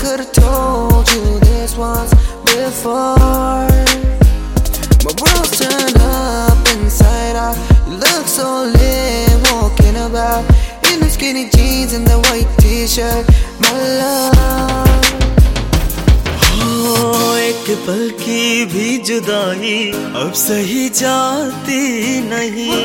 could've told you this once before. My world's turned up inside out. You look so lit, walking about in the skinny jeans and the white t-shirt, my love. हो एक पल की भी जुदाई अब सही जाती नहीं।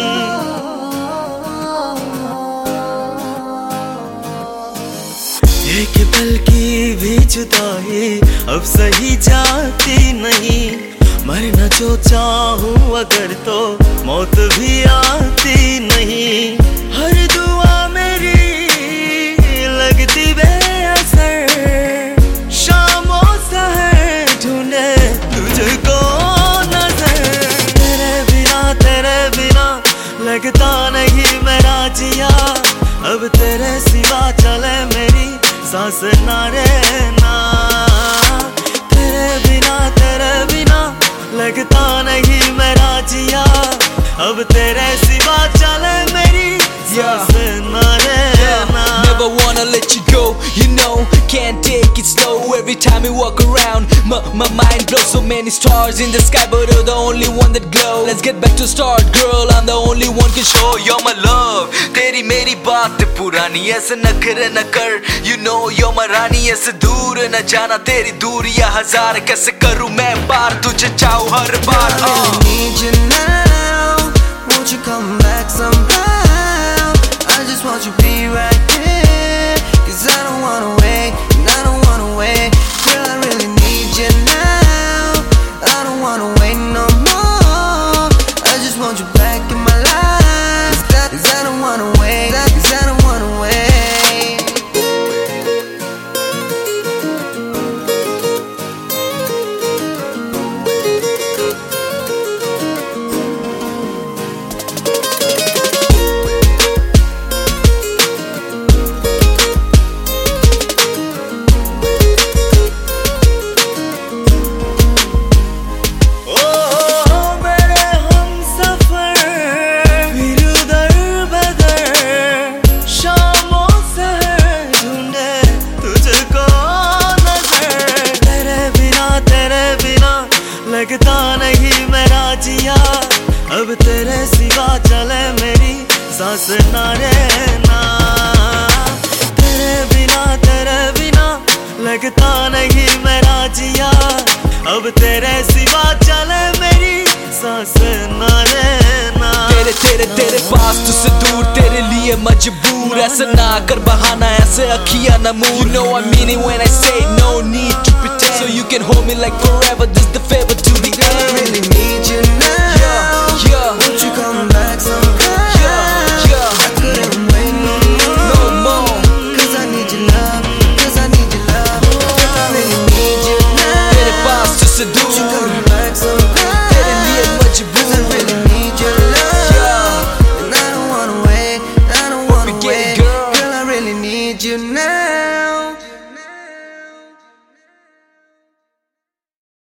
एक पल की भी जुदाई अब सही जाती नहीं। मरना जो चाहूं अगर तो मौत भी आती नहीं। हर दुआ मेरी लगती बेअसर, शामों सहर ढूंढे तुझको नजर। तेरे बिना लगता नहीं मेरा जिया। अब तेरे सिवा चले मेरी सांस ना रे ना। तेरे बिना लगता नहीं मेरा जिया। अब तेरे सिवा चले मेरी सांस ना रे ना। Never wanna let you go, you know, can't take it slow. Every time we walk around, my mind blows. So many stars in the sky, but you're the only one that glows. Let's get back to start, girl, I'm the only one can show you're my love. तेरी मेरी बात पुरानी ऐसे नखरे न कर, you know you're my रानी। ऐसे दूर न जाना, तेरी दूरियां हजार कैसे करूं मैं पार, तुझे चाहूं हर बार। I really need you now, won't you come back somehow? I just want you to be right here, 'cause I don't wanna wait, and I don't wanna wait. Girl, I really need you now, I don't wanna wait no more. I just want you back in my life, 'cause I don't wanna wait, 'cause I don't wanna wait. लगता नहीं मेरा जिया। अब तेरे सिवा चले मेरी सांस ना रे ना। तेरे बिना लगता नहीं मेरा जिया। अब तेरे सिवा चले मेरी सांस ना रे ना। तेरे पास तुझसे दूर, तेरे लिए मजबूर। ऐसा ना कर बहाना, ऐसे अखियां न मूर। You know I mean it when I say no need to pretend, so you can hold me like forever, this the favor to the end. I really need you now,